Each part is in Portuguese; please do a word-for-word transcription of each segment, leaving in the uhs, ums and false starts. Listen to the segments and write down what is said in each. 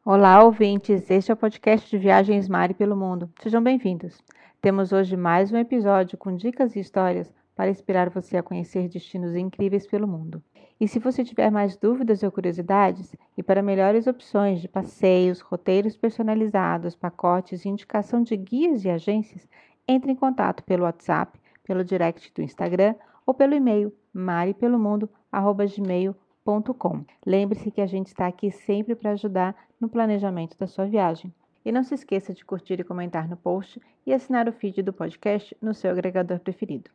Olá, ouvintes! Este é o podcast de Viagens Mari pelo Mundo. Sejam bem-vindos. Temos hoje mais um episódio com dicas e histórias para inspirar você a conhecer destinos incríveis pelo mundo. E se você tiver mais dúvidas ou curiosidades, e para melhores opções de passeios, roteiros personalizados, pacotes e indicação de guias e agências, entre em contato pelo WhatsApp, pelo direct do Instagram ou pelo e-mail maripelomundo arroba gmail ponto com. Lembre-se que a gente está aqui sempre para ajudar no planejamento da sua viagem. E não se esqueça de curtir e comentar no post e assinar o feed do podcast no seu agregador preferido.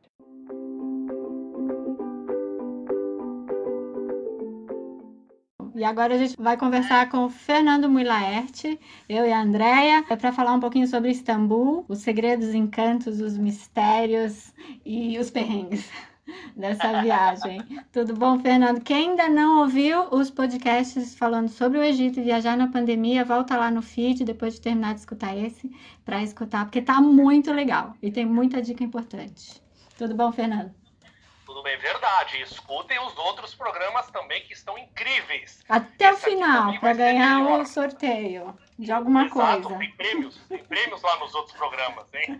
E agora a gente vai conversar com o Fernando Mui-Laerte, eu e a Andrea, para falar um pouquinho sobre Istambul, os segredos, encantos, os mistérios e os perrengues dessa viagem. Tudo bom, Fernando? Quem ainda não ouviu os podcasts falando sobre o Egito e viajar na pandemia, volta lá no feed depois de terminar de escutar esse, para escutar, porque tá muito legal e tem muita dica importante. Tudo bom, Fernando? Tudo bem, verdade. Escutem os outros programas também que estão incríveis. Até Esse o final, para ganhar um o sorteio de alguma Exato, coisa. Tem prêmios, tem prêmios lá nos outros programas, hein?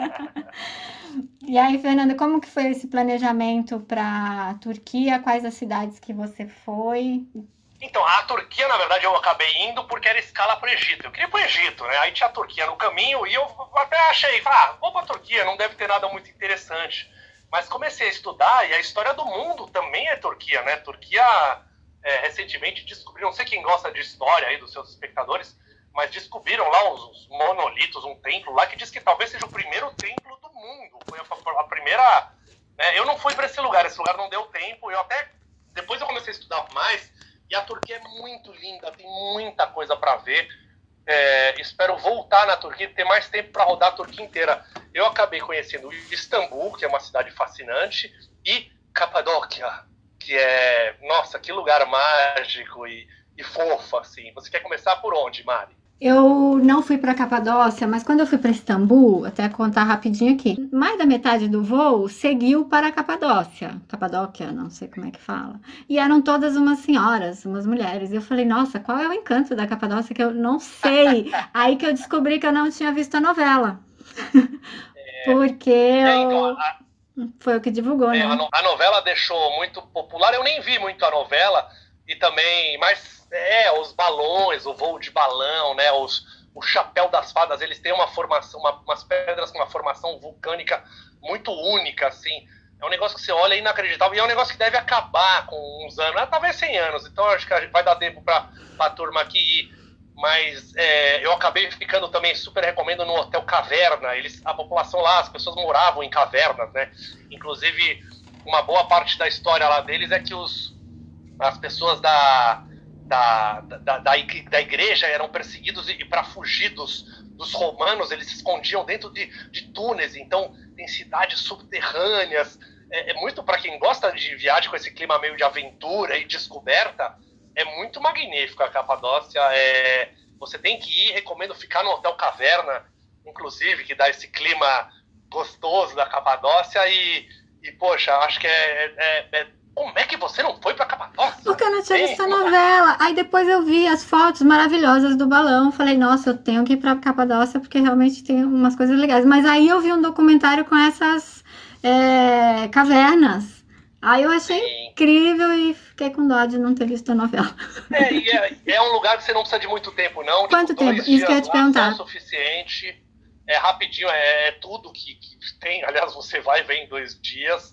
E aí, Fernanda, como que foi esse planejamento para a Turquia? Quais as cidades que você foi? Então, a Turquia, na verdade, eu acabei indo porque era escala para o Egito. Eu queria ir para o Egito, né? Aí tinha a Turquia no caminho e eu até achei, ah, vou para a Turquia, não deve ter nada muito interessante. Mas comecei a estudar e a história do mundo também é Turquia, né? Turquia, é, recentemente, descobriram, não sei quem gosta de história aí dos seus espectadores, mas descobriram lá uns, uns monolitos, um templo lá que diz que talvez seja o primeiro templo do mundo. Foi a, a primeira... Né? Eu não fui para esse lugar, esse lugar não deu tempo. Eu até... Depois eu comecei a estudar mais e a Turquia é muito linda, tem muita coisa para ver. É, espero voltar na Turquia e ter mais tempo para rodar a Turquia inteira. Eu acabei conhecendo Istambul, que é uma cidade fascinante, e Capadóquia, que é, nossa, que lugar mágico e, e fofo, assim. Você quer começar por onde, Mari? Eu não fui para Capadócia, mas quando eu fui para Istambul, até contar rapidinho aqui, mais da metade do voo seguiu para Capadócia, Capadóquia, não sei como é que fala, e eram todas umas senhoras, umas mulheres, e eu falei, nossa, qual é o encanto da Capadócia que eu não sei? Aí que eu descobri que eu não tinha visto a novela, é, porque é, então, eu... a, foi o que divulgou, é, né? A, no, a novela deixou muito popular, eu nem vi muito a novela, e também, mas é, os balões, o voo de balão, né, os, o chapéu das fadas, eles têm uma formação, uma, umas pedras com uma formação vulcânica muito única, assim, é um negócio que você olha inacreditável, e é um negócio que deve acabar com uns anos, talvez cem anos, então acho que a gente vai dar tempo para a turma aqui ir, mas é, eu acabei ficando também, super recomendo, no Hotel Caverna, eles, a população lá, as pessoas moravam em cavernas, né, inclusive uma boa parte da história lá deles é que os as pessoas da, da, da, da, da igreja eram perseguidos e, e para fugir dos, dos romanos, eles se escondiam dentro de, de túneis, então tem cidades subterrâneas, é, é muito, para quem gosta de viagem com esse clima meio de aventura e descoberta, é muito magnífico a Capadócia, é, você tem que ir, recomendo ficar no Hotel Caverna, inclusive, que dá esse clima gostoso da Capadócia e, e poxa, acho que é, é, é como é que você não foi pra Capadócia? Porque eu não tinha visto a novela. Aí depois eu vi as fotos maravilhosas do balão. Falei, nossa, eu tenho que ir pra Capadócia porque realmente tem umas coisas legais. Mas aí eu vi um documentário com essas é, cavernas. Aí eu achei Sim. incrível e fiquei com dó de não ter visto a novela. É, e é, é um lugar que você não precisa de muito tempo, não. Quanto tipo, tempo? Isso que eu ia te perguntar. É o suficiente. É rapidinho, é, é tudo que, que tem. Aliás, você vai e vem em dois dias.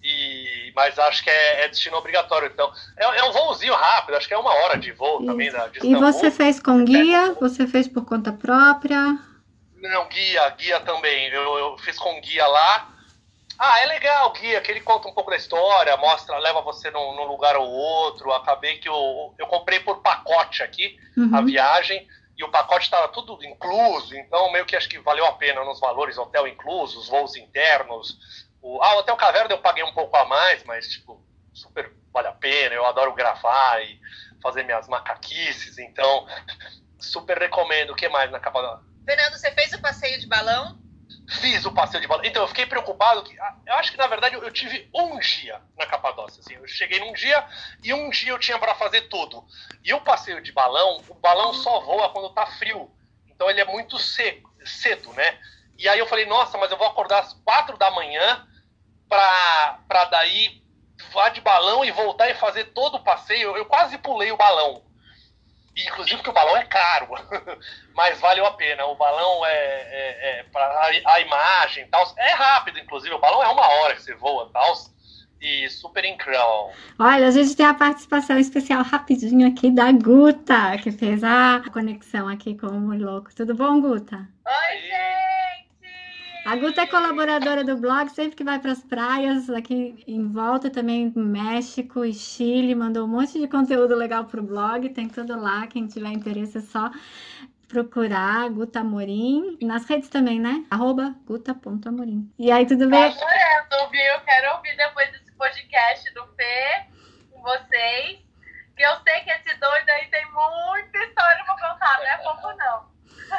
E, mas acho que é, é destino obrigatório, então é, é um voozinho rápido, acho que é uma hora de voo Isso. também da, de Istambul. E você fez com guia? Você fez por conta própria? Não, guia, guia também, eu, eu fiz com guia lá. Ah, é legal o guia, que ele conta um pouco da história, mostra, leva você num, num lugar ou outro. Acabei que eu, eu comprei por pacote aqui uhum. a viagem, e o pacote estava tudo incluso, então meio que acho que valeu a pena nos valores, hotel incluso, os voos internos. O, ah, o Hotel Caverna eu paguei um pouco a mais, mas, tipo, super vale a pena. Eu adoro gravar e fazer minhas macaquices, então, super recomendo. O que mais na Capadócia? Fernando, você fez o passeio de balão? Fiz o passeio de balão. Então, eu fiquei preocupado. Que, eu acho que, na verdade, eu tive um dia na Capadócia. Assim, eu cheguei num dia e um dia eu tinha para fazer tudo. E o passeio de balão, o balão só voa quando tá frio. Então, ele é muito seco, cedo, né? E aí eu falei, nossa, mas eu vou acordar às quatro da manhã pra, pra daí voar de balão e voltar e fazer todo o passeio. Eu quase pulei o balão. Inclusive porque o balão é caro, mas valeu a pena. O balão é, é, é para a, a imagem e tal. É rápido, inclusive. O balão é uma hora que você voa e tal. E super incrível. Olha, a gente tem a participação especial rapidinho aqui da Guta, que fez a conexão aqui com o Muito Louco. Tudo bom, Guta? Oi, gente! A Guta é colaboradora do blog, sempre que vai para as praias aqui em volta, também México e Chile, mandou um monte de conteúdo legal pro blog, tem tudo lá, quem tiver interesse é só procurar Guta Amorim, nas redes também, né? Arroba guta ponto amorim. E aí, tudo bem? Tá adorando, viu? Quero ouvir depois desse podcast do Fê com vocês, que eu sei que esse doido aí tem muita história pra contar, não é pouco não.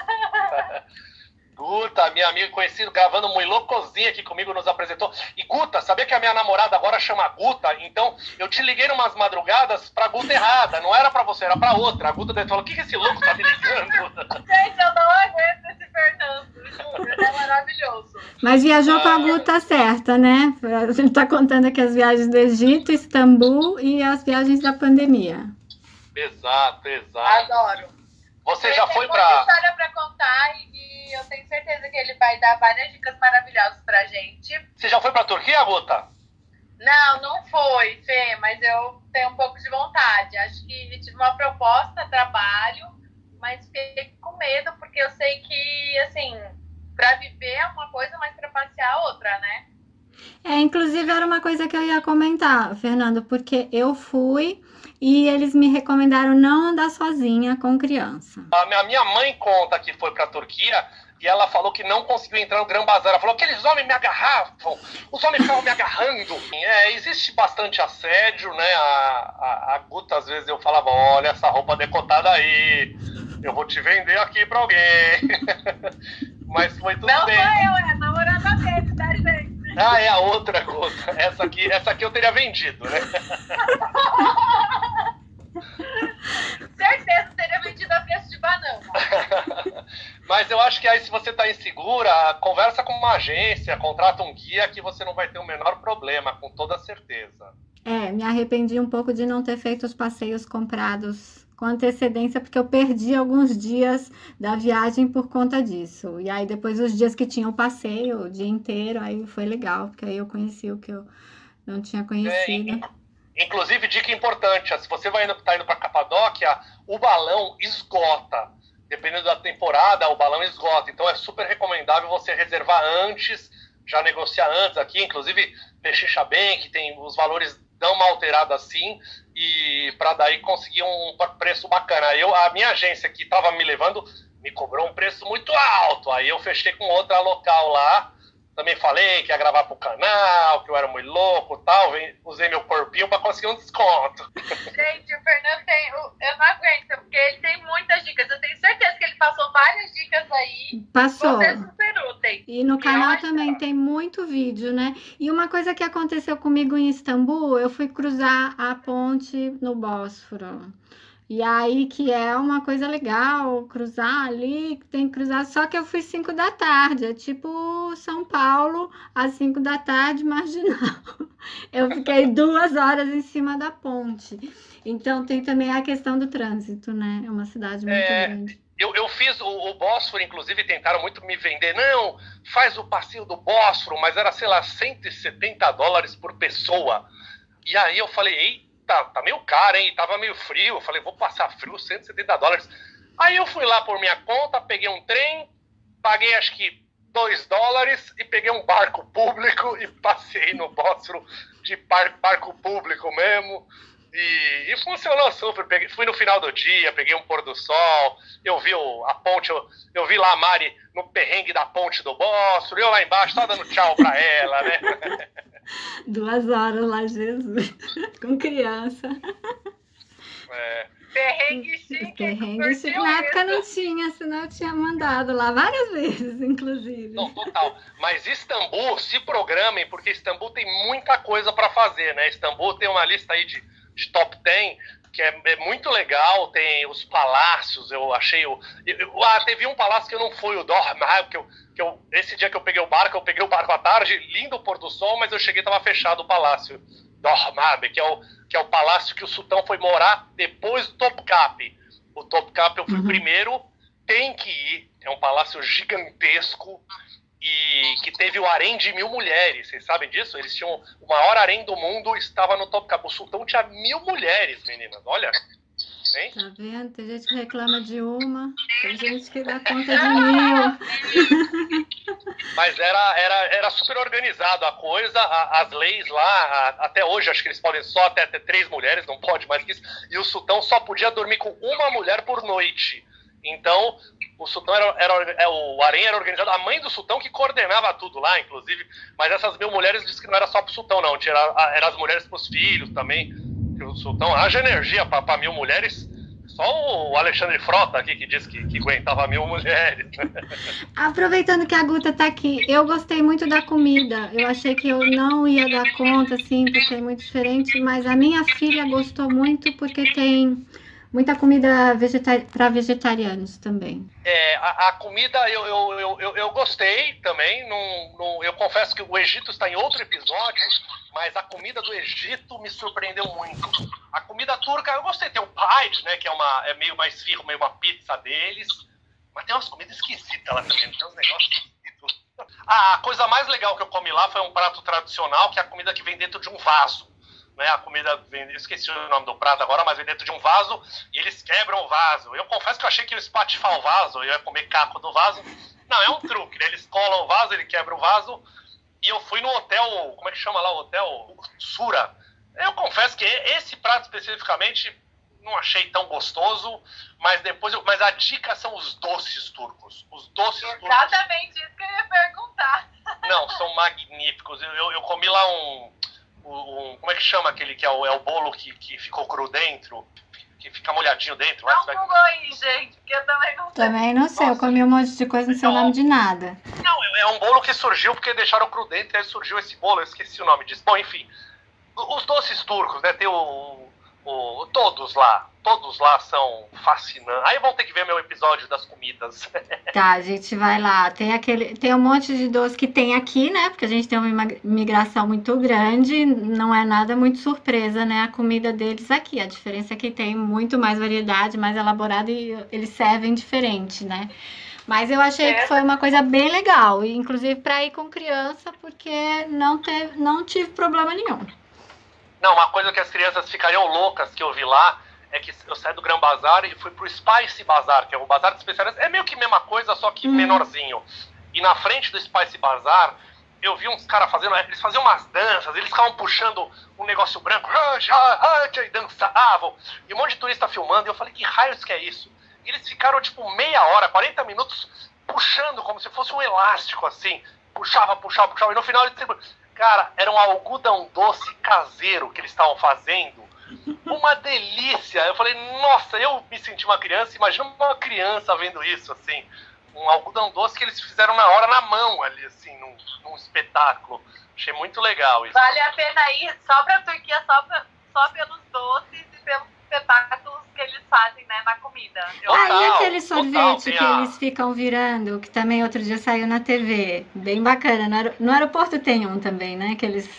Guta, minha amiga conhecida, gravando Muito Loucozinha aqui comigo, nos apresentou. E Guta, sabia que a minha namorada agora chama Guta? Então, eu te liguei numas madrugadas pra Guta errada. Não era pra você, era pra outra. A Guta falou, o que, que esse louco tá me ligando? Gente, eu não aguento esse Fernando, juro, ele é maravilhoso. Mas viajou com a Guta certa, né? A gente tá contando aqui as viagens do Egito, Istambul e as viagens da pandemia. Exato, exato. Adoro. Você Ele já tem foi muita pra... história pra contar e, e eu tenho certeza que ele vai dar várias dicas maravilhosas pra gente. Você já foi pra Turquia, Guta? Não, não foi, Fê, mas eu tenho um pouco de vontade. Acho que tive uma proposta, trabalho, mas fiquei com medo, porque eu sei que, assim, pra viver é uma coisa, mas pra passear é outra, né? É, inclusive era uma coisa que eu ia comentar, Fernando, porque eu fui e eles me recomendaram não andar sozinha com criança. A minha, a minha mãe conta que foi pra Turquia e ela falou que não conseguiu entrar no Gran Bazar. Ela falou, aqueles homens me agarravam, os homens ficavam me agarrando. É, existe bastante assédio, né? A, a, a Guta, às vezes, eu falava, olha essa roupa decotada aí, eu vou te vender aqui pra alguém. Mas foi tudo Não bem. sou eu, é a namorada dele, tá, gente? Ah, é a outra Guta. Essa aqui, essa aqui eu teria vendido, né? Certeza teria vendido a preço de banana. Mas eu acho que aí, se você tá insegura, conversa com uma agência, contrata um guia que você não vai ter o menor problema, com toda certeza. É, me arrependi um pouco de não ter feito os passeios comprados com antecedência, porque eu perdi alguns dias da viagem por conta disso. E aí, depois, os dias que tinha o passeio, o dia inteiro, aí foi legal, porque aí eu conheci o que eu não tinha conhecido. É, inclusive, dica importante, se você vai indo, tá indo para Capadóquia, o balão esgota. Dependendo da temporada, o balão esgota. Então, é super recomendável você reservar antes, já negociar antes aqui. Inclusive, Pechincha bem, que tem os valores dão uma alterada assim, e para daí conseguir um preço bacana. Eu, a minha agência que estava me levando me cobrou um preço muito alto. Aí eu fechei com outra local lá. Também falei que ia gravar pro canal, que eu era muito louco e tal. Usei meu corpinho para conseguir um desconto. Gente, o Fernando tem... Eu não aguento, porque ele tem muitas dicas. Eu tenho certeza que ele passou várias dicas aí. Passou. Vão ser super úteis. E no canal Eu também acho... tem muito vídeo, né? E uma coisa que aconteceu comigo em Istambul, eu fui cruzar a ponte no Bósforo. E aí que é uma coisa legal, cruzar ali, tem que cruzar, só que eu fui cinco da tarde, é tipo São Paulo, às cinco da tarde, marginal. Eu fiquei duas horas em cima da ponte. Então tem também a questão do trânsito, né? É uma cidade muito é... grande. Eu, eu fiz o, o Bósforo, inclusive tentaram muito me vender. Não, faz o passeio do Bósforo, mas era, sei lá, cento e setenta dólares por pessoa. E aí eu falei, eita, tá meio caro, hein? Tava meio frio. Eu falei, vou passar frio, cento e setenta dólares. Aí eu fui lá por minha conta, peguei um trem, paguei acho que dois dólares e peguei um barco público e passei no Bósforo de bar, barco público mesmo. E, e funcionou super. Peguei, fui no final do dia, peguei um pôr do sol, eu vi o, a ponte, eu, eu vi lá a Mari no perrengue da ponte do Bósforo, eu lá embaixo, só dando tchau pra ela, né? Duas horas lá, Jesus, com criança. É. Perrengue chique. Perrengue chique. Na época não tinha, senão eu tinha mandado lá várias vezes, inclusive. Não, total. Mas Istambul, se programem, porque Istambul tem muita coisa para fazer, né? Istambul tem uma lista aí de, de top dez, que é, é muito legal, tem os palácios, eu achei o... Eu, ah, teve um palácio que eu não fui, o Dormar, que eu, que eu, esse dia que eu peguei o barco, eu peguei o barco à tarde, lindo o pôr do sol, mas eu cheguei e estava fechado o palácio. Dormab, que é o que é o palácio que o sultão foi morar depois do Topkapi. O Topkapi eu fui uhum. primeiro, tem que ir, é um palácio gigantesco e que teve o harém de mil mulheres, vocês sabem disso? Eles tinham o maior harém do mundo, estava no Topkapi. O sultão tinha mil mulheres, meninas, olha. Hein? Tá vendo? Tem gente que reclama de uma, tem gente que dá conta de mil. Mas era, era, era super organizado a coisa, a, as leis lá, a, até hoje acho que eles podem só até ter três mulheres, não pode mais que isso, e o sultão só podia dormir com uma mulher por noite. Então, o sultão era, era o harém era organizado, a mãe do sultão que coordenava tudo lá, inclusive, mas essas mil mulheres disse que não era só pro sultão, não, tinha, era as mulheres pros filhos também. O sultão haja energia para mil mulheres. Só o Alexandre Frota aqui que disse que, que aguentava mil mulheres. Aproveitando que a Guta tá aqui, eu gostei muito da comida. Eu achei que eu não ia dar conta, assim, porque é muito diferente, mas a minha filha gostou muito porque tem muita comida vegetari- para vegetarianos também. É, a, a comida eu, eu, eu, eu, eu gostei também. Não, não, eu confesso que o Egito está em outro episódio, mas a comida do Egito me surpreendeu muito. A comida turca eu gostei. Tem o pide, né, que é, uma, é meio mais firme, meio uma pizza deles. Mas tem umas comidas esquisitas lá também, tem uns negócios esquisitos. Ah, a coisa mais legal que eu comi lá foi um prato tradicional, que é a comida que vem dentro de um vaso. Né, a comida, vem, eu esqueci o nome do prato agora, mas vem dentro de um vaso e eles quebram o vaso. Eu confesso que eu achei que eles espatifar o vaso, eu ia comer caco do vaso. Não, é um truque, né? Eles colam o vaso, ele quebra o vaso. E eu fui no hotel, como é que chama lá o hotel? Sura. Eu confesso que esse prato especificamente não achei tão gostoso, mas depois eu, mas a dica são os doces turcos. Os doces Exatamente turcos. Exatamente isso que eu ia perguntar. Não, são magníficos. Eu, eu, eu comi lá um, um... Como é que chama aquele que é o, é o bolo que, que ficou cru dentro? Que fica molhadinho dentro. Não vai... pulou aí, gente, porque eu também não sei. Também não sei, Nossa. Eu comi um monte de coisa, não sei o nome de nada. Não, é um bolo que surgiu porque deixaram cru dentro e aí surgiu esse bolo, eu esqueci o nome disso. Bom, enfim, os doces turcos, né, tem o, o... Todos lá, todos lá são fascinantes. Aí vão ter que ver meu episódio das comidas. Tá, a gente vai lá. Tem aquele, tem um monte de doce que tem aqui, né? Porque a gente tem uma imigração muito grande, não é nada muito surpresa, né? A comida deles aqui. A diferença é que tem muito mais variedade, mais elaborada e eles servem diferente, né? Mas eu achei que foi uma coisa bem legal, e inclusive para ir com criança, porque não teve, não tive problema nenhum. Não, uma coisa que as crianças ficariam loucas que eu vi lá é que eu saí do Gran Bazar e fui pro Spice Bazar, que é o bazar de especialistas. É meio que a mesma coisa, só que hum. menorzinho. E na frente do Spice Bazar, eu vi uns caras fazendo... Eles faziam umas danças, eles ficavam puxando um negócio branco, e dançavam. E um monte de turista filmando, e eu falei, que raios que é isso? E eles ficaram, tipo, meia hora, quarenta minutos, puxando como se fosse um elástico, assim. Puxava, puxava, puxava. E no final, eles... Cara, era um algodão doce caseiro que eles estavam fazendo. Uma delícia. Eu falei, nossa, eu me senti uma criança. Imagina uma criança vendo isso, assim. Um algodão doce que eles fizeram na hora, na mão ali, assim, num, num espetáculo. Achei muito legal isso. Vale a pena ir só pra Turquia, só, pra, só pelos doces e pelos espetáculos que eles fazem, né, na comida. Eu... Ah, e aquele sorvete total, que a... eles ficam virando, que também outro dia saiu na T V. Bem bacana. No, aer... no aeroporto tem um também, né? Que eles...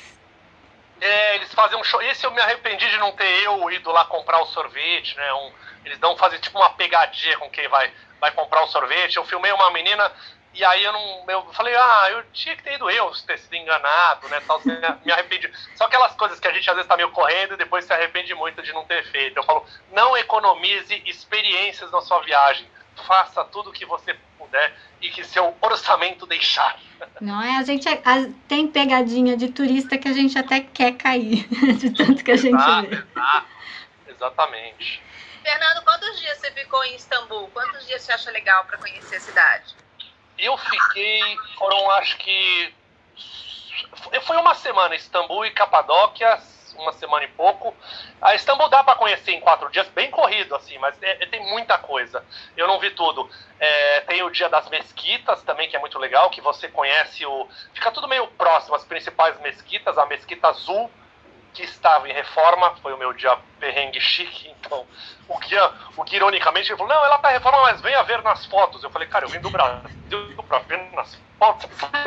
É, eles fazem um show. Esse eu me arrependi de não ter eu ido lá comprar o sorvete, né? Um... Eles dão fazer tipo uma pegadinha com quem vai, vai comprar o sorvete. Eu filmei uma menina e aí eu não. Eu falei, ah, eu tinha que ter ido eu, ter sido enganado, né? Tal, me arrependi. Só aquelas coisas que a gente às vezes tá meio correndo e depois se arrepende muito de não ter feito. Eu falo, não economize experiências na sua viagem. Faça tudo o que você puder e que seu orçamento deixar. Não é? A gente a, tem pegadinha de turista que a gente até quer cair, de tanto que a gente exato, vê. Exato, exatamente. Fernando, quantos dias você ficou em Istambul? Quantos dias você acha legal para conhecer a cidade? Eu fiquei, foram acho que, foi uma semana, Istambul e Capadóquia, uma semana e pouco. A Istambul dá para conhecer em quatro dias, bem corrido, assim, mas é, é, tem muita coisa. Eu não vi tudo. É, tem o Dia das Mesquitas também, que é muito legal, que você conhece o... Fica tudo meio próximo, as principais mesquitas. A Mesquita Azul, que estava em reforma, foi o meu dia perrengue chique, então o guia, o guia ironicamente, ele falou, não, ela tá em reforma, mas venha ver nas fotos. Eu falei, cara, eu vim do Brasil pra ver nas fotos.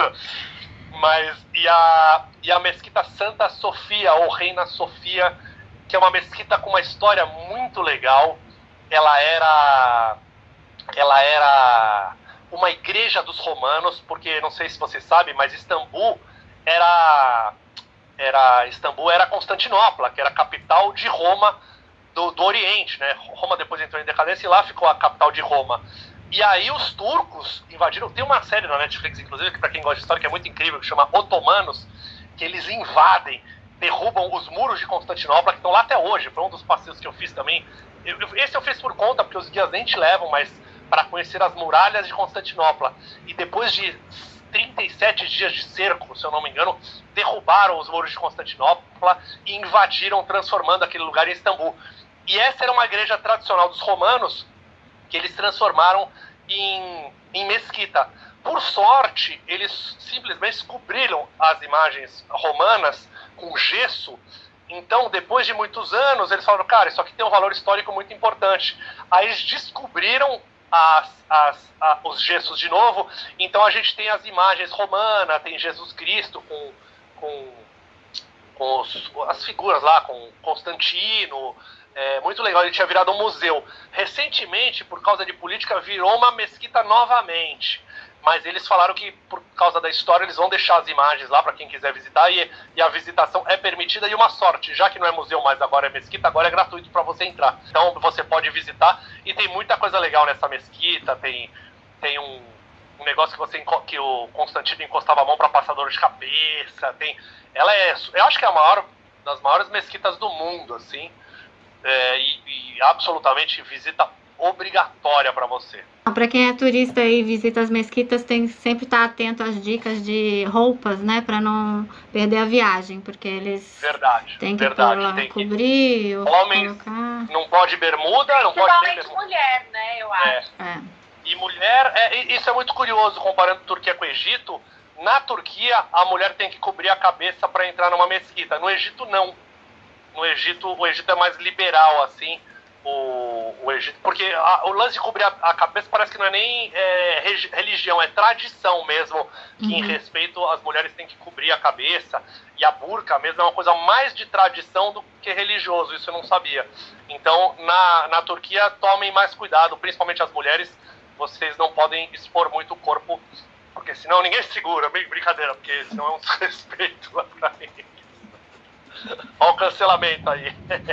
Mas, e a, e a Mesquita Santa Sofia, ou Reina Sofia, que é uma mesquita com uma história muito legal. Ela era, ela era uma igreja dos romanos, porque, não sei se você sabe, mas Istambul era... Era, Istambul era Constantinopla, que era a capital de Roma do, do Oriente, né? Roma depois entrou em decadência e lá ficou a capital de Roma. E aí os turcos invadiram, tem uma série na Netflix, inclusive, que para quem gosta de história, que é muito incrível, que chama Otomanos, que eles invadem, derrubam os muros de Constantinopla, que estão lá até hoje. Foi um dos passeios que eu fiz também. Eu, eu, esse eu fiz por conta, porque os guias nem te levam, mas para conhecer as muralhas de Constantinopla. E depois de trinta e sete dias de cerco, se eu não me engano, derrubaram os muros de Constantinopla e invadiram, transformando aquele lugar em Istambul. E essa era uma igreja tradicional dos romanos, que eles transformaram em, em mesquita. Por sorte, eles simplesmente cobriram as imagens romanas com gesso. Então, depois de muitos anos, eles falaram, cara, isso aqui tem um valor histórico muito importante. Aí eles descobriram As, as, a, os gessos de novo, então a gente tem as imagens romanas, tem Jesus Cristo com, com, com os, as figuras lá, com Constantino, é muito legal, ele tinha virado um museu. Recentemente, por causa de política, virou uma mesquita novamente, mas eles falaram que por causa da história eles vão deixar as imagens lá para quem quiser visitar, e, e a visitação é permitida, e uma sorte, já que não é museu mais, agora é mesquita, agora é gratuito para você entrar. Então você pode visitar, e tem muita coisa legal nessa mesquita. Tem, tem um, um negócio que, você, que o Constantino encostava a mão para passar dor de cabeça. Tem, ela é, eu acho que é a maior das maiores mesquitas do mundo, assim, é, e, e absolutamente visita obrigatória para você. Para quem é turista e visita as mesquitas, tem que sempre estar atento às dicas de roupas, né, para não perder a viagem, porque eles verdade, têm que verdade, pôr lá, tem que... cobrir, homens colocar... não pode bermuda, não pode ter bermuda. Mulher, né, eu acho. É. É. E mulher, é, isso é muito curioso, comparando Turquia com o Egito. Na Turquia, a mulher tem que cobrir a cabeça para entrar numa mesquita. No Egito, não. No Egito, o Egito é mais liberal, assim. O, o Egito, porque a, o lance de cobrir a, a cabeça parece que não é nem é, religião, é tradição mesmo, que uhum. Em respeito às mulheres tem que cobrir a cabeça, e a burca mesmo é uma coisa mais de tradição do que religioso, isso eu não sabia. Então, na, na Turquia, tomem mais cuidado, principalmente as mulheres, vocês não podem expor muito o corpo, porque senão ninguém segura, bem brincadeira, porque senão é um desrespeito pra mim. Olha o cancelamento aí.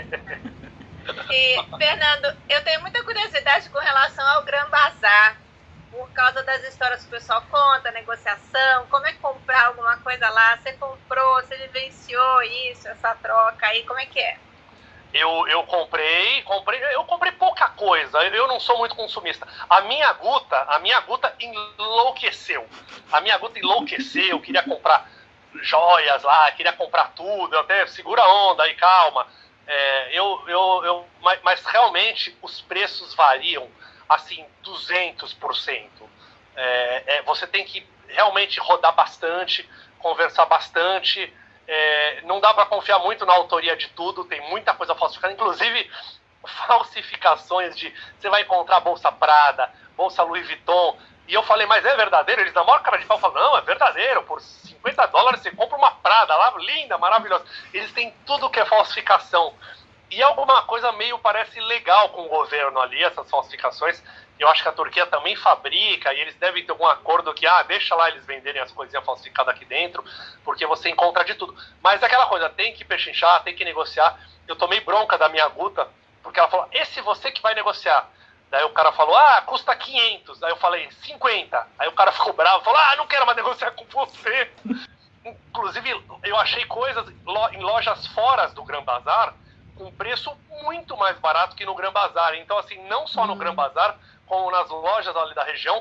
E, Fernando, eu tenho muita curiosidade com relação ao Grand Bazar, por causa das histórias que o pessoal conta, negociação, como é que comprar alguma coisa lá, você comprou, você vivenciou isso, essa troca aí, como é que é? Eu, eu comprei, comprei, eu comprei pouca coisa, eu não sou muito consumista. A minha Guta, a minha Guta enlouqueceu, a minha Guta enlouqueceu, eu queria comprar joias lá, queria comprar tudo, até segura a onda aí, calma. É, eu, eu, eu, mas, mas realmente os preços variam assim duzentos por cento. É, é, você tem que realmente rodar bastante, conversar bastante. É, não dá para confiar muito na autoria de tudo, tem muita coisa falsificada, inclusive falsificações de você vai encontrar bolsa Prada, bolsa Louis Vuitton. E eu falei, mas é verdadeiro? Eles na maior cara de pau falam, não, é verdadeiro, por cinquenta dólares você compra uma Prada lá, linda, maravilhosa. Eles têm tudo que é falsificação. E alguma coisa meio parece legal com o governo ali, essas falsificações. Eu acho que a Turquia também fabrica, e eles devem ter algum acordo que, ah, deixa lá eles venderem as coisinhas falsificadas aqui dentro, porque você encontra de tudo. Mas aquela coisa, tem que pechinchar, tem que negociar. Eu tomei bronca da minha Guta, porque ela falou, esse você que vai negociar. Daí o cara falou, ah, custa quinhentos. Aí eu falei, cinquenta. Aí o cara ficou bravo, falou, ah, não quero mais negociar com você. Inclusive, eu achei coisas em lojas fora do Grand Bazar com preço muito mais barato que no Grand Bazar. Então, assim, não só no Grand Bazar, como nas lojas ali da região,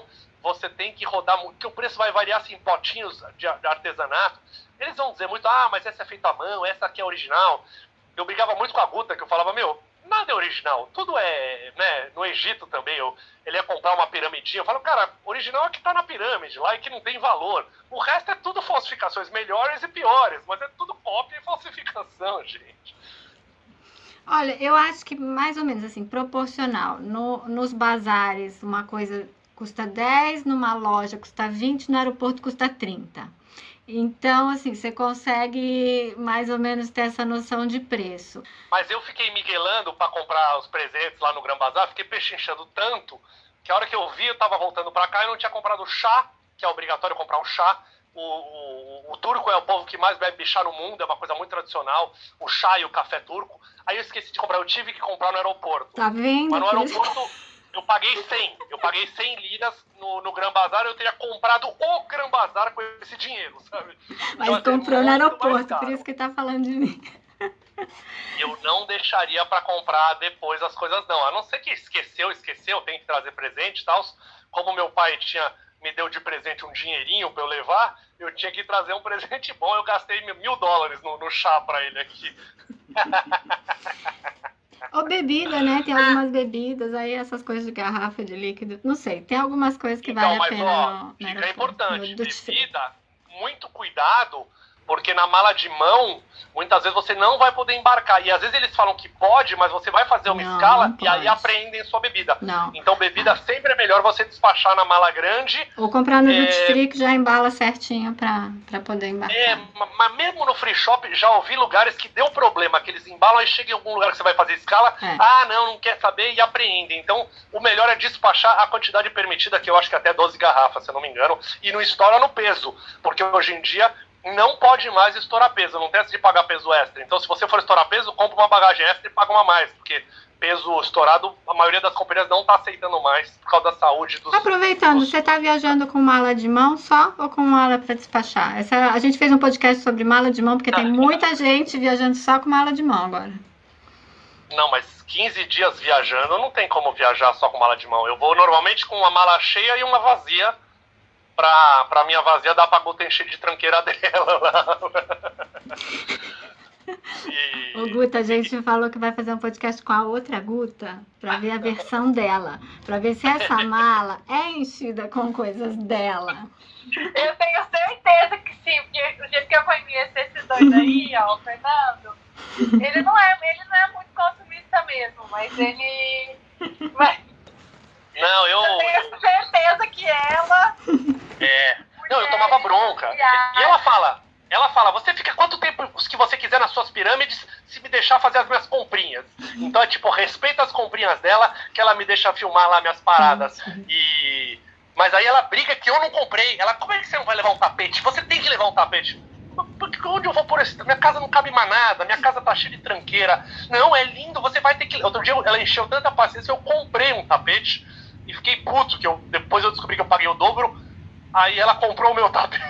você tem que rodar muito, porque o preço vai variar assim, em potinhos de, de artesanato. Eles vão dizer muito, ah, mas essa é feita à mão, essa aqui é original. Eu brigava muito com a Guta, que eu falava, meu, nada é original, tudo é, né, no Egito também, eu, ele ia comprar uma piramidinha, eu falo, cara, original é que tá na pirâmide lá e que não tem valor. O resto é tudo falsificações, melhores e piores, mas é tudo cópia e falsificação, gente. Olha, eu acho que mais ou menos assim, proporcional. No, nos bazares, uma coisa custa dez, numa loja custa vinte, no aeroporto custa trinta. Então, assim, você consegue mais ou menos ter essa noção de preço. Mas eu fiquei miguelando para comprar os presentes lá no Gran Bazar, fiquei pechinchando tanto, que a hora que eu vi, eu tava voltando para cá e não tinha comprado chá, que é obrigatório comprar um chá. O, o, o turco é o povo que mais bebe chá no mundo, é uma coisa muito tradicional, o chá e o café turco. Aí eu esqueci de comprar, eu tive que comprar no aeroporto. Tá vendo? Mas no aeroporto eu paguei cem, eu paguei cem liras no, no Gran Bazar, eu teria comprado o Gran Bazar com esse dinheiro, sabe? Mas então, comprou assim, no aeroporto, por isso que tá falando de mim. Eu não deixaria para comprar depois as coisas não, a não ser que esqueceu, esqueceu, tem que trazer presente e tal. Como meu pai tinha... me deu de presente um dinheirinho pra eu levar, eu tinha que trazer um presente bom, eu gastei mil dólares no, no chá pra ele aqui. Ou bebida, né? Tem algumas bebidas, aí essas coisas de garrafa, de líquido, não sei, tem algumas coisas que Então, vale a mas, pena ó, no, no dica aeroporto, importante, no duty free. bebida, muito cuidado, porque na mala de mão, muitas vezes você não vai poder embarcar. E às vezes eles falam que pode, mas você vai fazer uma Não, escala não e aí pode. apreendem sua bebida. Não. Então bebida sempre é melhor você despachar na mala grande. Ou comprar no É, duty free que já embala certinho pra, pra poder embarcar. É, ma- mas mesmo no free shop, já ouvi lugares que deu problema, que eles embalam e chega em algum lugar que você vai fazer escala, É. ah, não, não quer saber, e apreendem. Então, o melhor é despachar a quantidade permitida, que eu acho que é até doze garrafas, se eu não me engano, e não estoura no peso, porque hoje em dia não pode mais estourar peso, não tem essa de pagar peso extra. Então, se você for estourar peso, compra uma bagagem extra e paga uma a mais, porque peso estourado, a maioria das companhias não está aceitando mais, por causa da saúde dos... Aproveitando, dos- você tá viajando com mala de mão só ou com mala para despachar? Essa, a gente fez um podcast sobre mala de mão, porque tem muita gente viajando só com mala de mão agora. Não, mas quinze dias viajando, não tem como viajar só com mala de mão. Eu vou normalmente com uma mala cheia e uma vazia, pra, pra minha vazia dar pra Guta encher de tranqueira dela lá. E... Ô Guta, a gente falou que vai fazer um podcast com a outra Guta para ver a versão dela, para ver se essa mala é enchida com coisas dela. Eu tenho certeza que sim, porque o jeito que eu conheço esses dois aí, ó, o Fernando, ele não é, ele não é muito consumista mesmo, mas ele. Mas Não, eu... eu tenho certeza que ela. É... Não, eu tomava bronca. E ela fala... Ela fala, você fica quanto tempo que você quiser nas suas pirâmides se me deixar fazer as minhas comprinhas. Então é tipo, respeita as comprinhas dela, que ela me deixa filmar lá minhas paradas. E... Mas aí ela briga que eu não comprei. Ela, como é que você não vai levar um tapete? Você tem que levar um tapete. Porque onde eu vou pôr esse... Minha casa não cabe mais nada, minha casa tá cheia de tranqueira. Não, é lindo, você vai ter que... Outro dia ela encheu tanta paciência, eu comprei um tapete e fiquei puto, que eu... depois eu descobri que eu paguei o dobro. Aí ela comprou o meu tapete.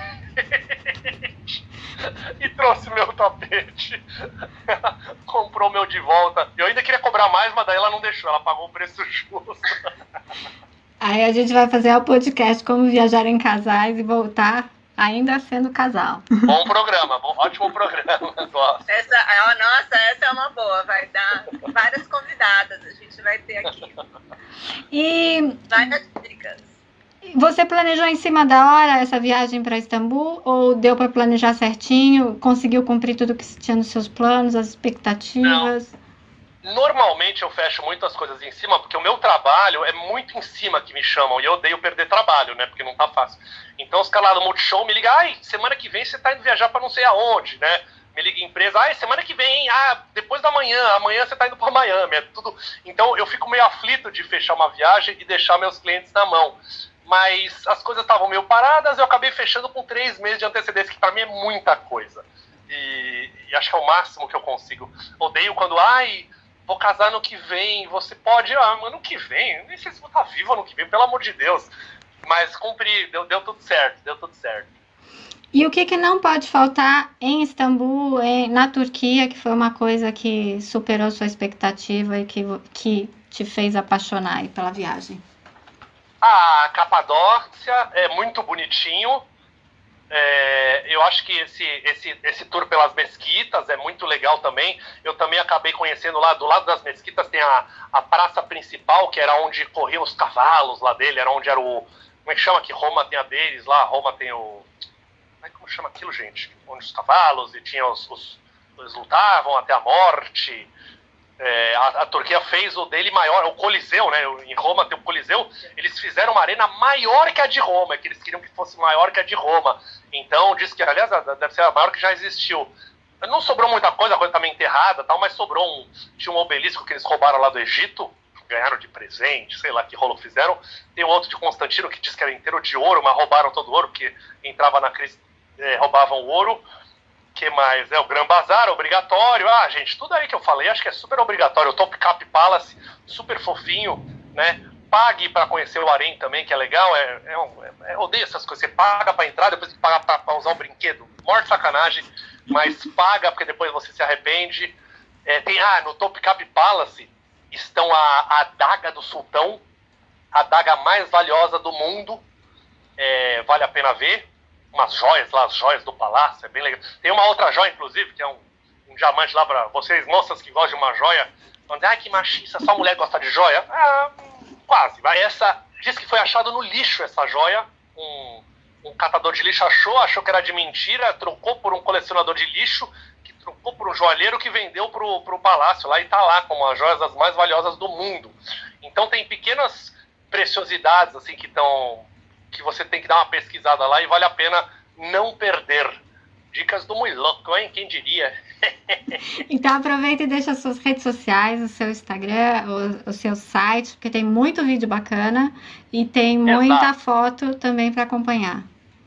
E trouxe meu tapete. Ela comprou o meu de volta. Eu ainda queria cobrar mais, mas daí ela não deixou. Ela pagou o preço justo. Aí a gente vai fazer o podcast Como Viajar em Casais e voltar ainda sendo casal. Bom programa, bom, ótimo programa. Gosto. Essa, ah, nossa, essa é uma boa. Vai dar várias convidadas. A gente vai ter aqui E várias dicas. você planejou em cima da hora essa viagem para Istambul ou deu para planejar certinho? Conseguiu cumprir tudo que tinha nos seus planos, as expectativas? Normalmente eu fecho muitas coisas em cima, porque o meu trabalho é muito em cima que me chamam, e eu odeio perder trabalho, né, porque não tá fácil. Então os caras lá no Multishow me ligam, ai, semana que vem você tá indo viajar pra não sei aonde, né, me liga a empresa, ai, semana que vem, ah, depois da manhã, amanhã você tá indo pra Miami, é tudo... Então eu fico meio aflito de fechar uma viagem e deixar meus clientes na mão. Mas as coisas estavam meio paradas, eu acabei fechando com três meses de antecedência, que pra mim é muita coisa. E, e acho que é o máximo que eu consigo. Odeio quando, ai, vou casar no que vem, você pode, ah, ano que vem, nem sei se vou estar vivo ano que vem, pelo amor de Deus. Mas cumpri, deu, deu tudo certo, deu tudo certo. E o que, que não pode faltar em Istambul, em, na Turquia, que foi uma coisa que superou sua expectativa e que, que te fez apaixonar aí pela viagem? A Capadócia é muito bonitinho. É, eu acho que esse, esse, esse tour pelas mesquitas é muito legal também. Eu também acabei conhecendo lá, do lado das mesquitas tem a, a praça principal, que era onde corriam os cavalos lá dele, era onde era o... Como é que chama aqui? Roma tem a deles lá, Roma tem o... Como chama aquilo, gente? Onde os cavalos e tinha os... os eles lutavam até a morte. É, a, a Turquia fez o dele maior, o Coliseu, né? Em Roma tem o Coliseu. Eles fizeram uma arena maior que a de Roma, que eles queriam que fosse maior que a de Roma. Então, diz que, aliás, deve ser a maior que já existiu. Não sobrou muita coisa, a coisa tá meio enterrada, tal, mas sobrou um... Tinha um obelisco que eles roubaram lá do Egito, ganharam de presente, sei lá que rolo fizeram. Tem um outro de Constantino que diz que era inteiro de ouro, mas roubaram todo o ouro, porque entrava na crise, é, roubavam o ouro. Que mais? É o Gran Bazar, obrigatório. Ah, gente, tudo aí que eu falei, acho que é super obrigatório. O Topkapi Palace, super fofinho, né? Pague para conhecer o Harém também, que é legal. É, é, um, é, eu odeio essas coisas. Você paga para entrar, depois tem que pagar para usar o brinquedo. Morte sacanagem, mas paga porque depois você se arrepende. É, tem, ah, no Topkapi Palace estão a, a adaga do sultão, a adaga mais valiosa do mundo. É, vale a pena ver. Umas joias lá, as joias do palácio, é bem legal. Tem uma outra joia, inclusive, que é um, um diamante lá para vocês, moças que gostam de uma joia. Falando, ah, que machista, só mulher gosta de joia. Ah, quase. Mas essa, diz que foi achado no lixo essa joia. Um, um catador de lixo achou, achou que era de mentira, trocou por um colecionador de lixo, que trocou por um joalheiro que vendeu pro, pro palácio lá e tá lá como as joias as mais valiosas do mundo. Então tem pequenas preciosidades assim que estão... que você tem que dar uma pesquisada lá e vale a pena não perder. Dicas do Muito Louco, hein? Quem diria? Então aproveita e deixa as suas redes sociais, o seu Instagram, o, o seu site, porque tem muito vídeo bacana e tem muita Exato. foto também para acompanhar.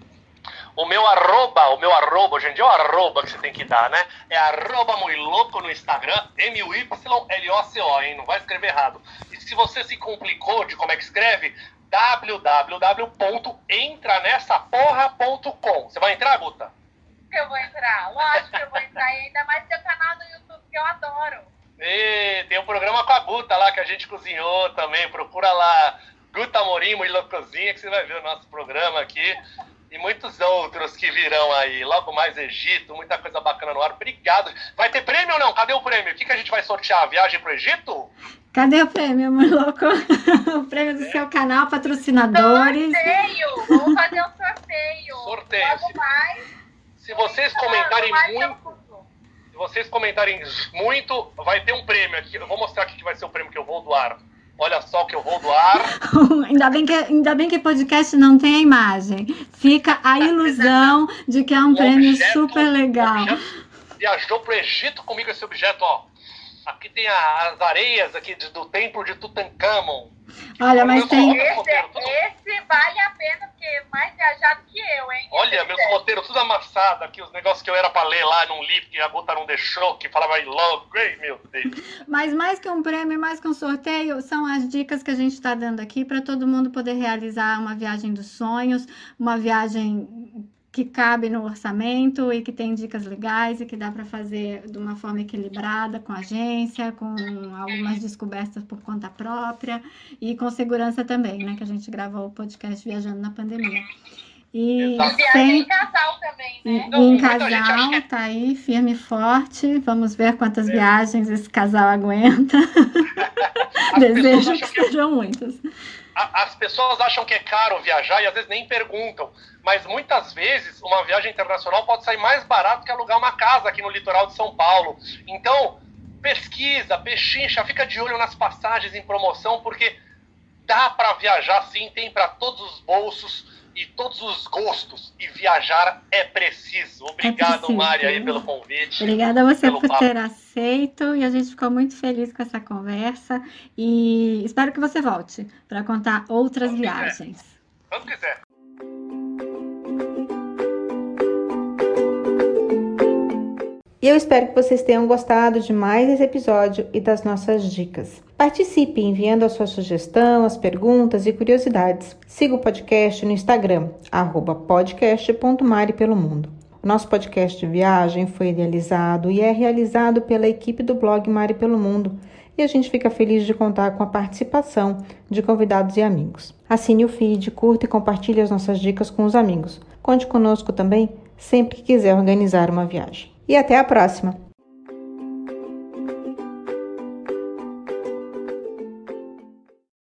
O meu arroba, o meu arroba, hoje em dia é o arroba que você tem que dar, né? É arroba Muito Louco no Instagram, M U Y L O C O, hein? Não vai escrever errado. E se você se complicou de como é que escreve, w w w ponto entra nessa porra ponto com. Você vai entrar, Guta? Eu vou entrar, lógico que eu vou entrar, e ainda mais seu canal no YouTube, que eu adoro. E tem um programa com a Guta lá, que a gente cozinhou também, procura lá, Guta Amorim, Muito Louco Cozinha, que você vai ver o nosso programa aqui, e muitos outros que virão aí, logo mais Egito, muita coisa bacana no ar. Obrigado. Vai ter prêmio ou não? Cadê o prêmio? O que, que a gente vai sortear? A viagem pro Egito? Cadê o prêmio, Muito Louco? O prêmio do é. seu canal, patrocinadores. Sorteio! Vamos fazer um sorteio. Sorteio. Logo mais. Se vocês comentarem muito, se vocês comentarem muito, vai ter um prêmio aqui. Eu vou mostrar aqui que vai ser o prêmio que eu vou doar. Olha só o que eu vou doar. ainda, bem que, ainda bem que podcast não tem a imagem. Fica a ilusão de que é um, um prêmio objeto, super legal. Um viajou pro Egito comigo esse objeto, ó. Aqui tem a, as areias aqui de, do templo de Tutankhamon. Olha, mas tem... Esse, roteiro, tudo... esse vale a pena, porque é mais viajado que eu, hein? Olha, meus é. roteiros tudo amassado aqui, os negócios que eu era pra ler lá, não li, porque a Guta não deixou, que falava I love, great, meu Deus. Mas mais que um prêmio, mais que um sorteio, são as dicas que a gente está dando aqui para todo mundo poder realizar uma viagem dos sonhos, uma viagem que cabe no orçamento e que tem dicas legais e que dá para fazer de uma forma equilibrada com a agência, com algumas descobertas por conta própria e com segurança também, né? Que a gente gravou o podcast Viajando na Pandemia. E sem... em casal também, né? E, e em casal, que... tá aí, firme e forte. Vamos ver quantas é. viagens esse casal aguenta. Desejo que sejam que... muitas. As pessoas acham que é caro viajar e às vezes nem perguntam, mas muitas vezes uma viagem internacional pode sair mais barato que alugar uma casa aqui no litoral de São Paulo. Então, pesquisa, pechincha, fica de olho nas passagens em promoção, porque dá para viajar sim, tem para todos os bolsos e todos os gostos, e viajar é preciso. Obrigado, é preciso. Mari, aí pelo convite. Obrigada a você por papo. ter aceito, e a gente ficou muito feliz com essa conversa, e espero que você volte para contar outras Quando viagens. Quiser. Quando quiser. E eu espero que vocês tenham gostado de mais esse episódio e das nossas dicas. Participe enviando a sua sugestão, as perguntas e curiosidades. Siga o podcast no Instagram, arroba podcast ponto mari pelo mundo. O nosso podcast de viagem foi idealizado e é realizado pela equipe do blog Mari pelo Mundo, e a gente fica feliz de contar com a participação de convidados e amigos. Assine o feed, curta e compartilhe as nossas dicas com os amigos. Conte conosco também sempre que quiser organizar uma viagem. E até a próxima!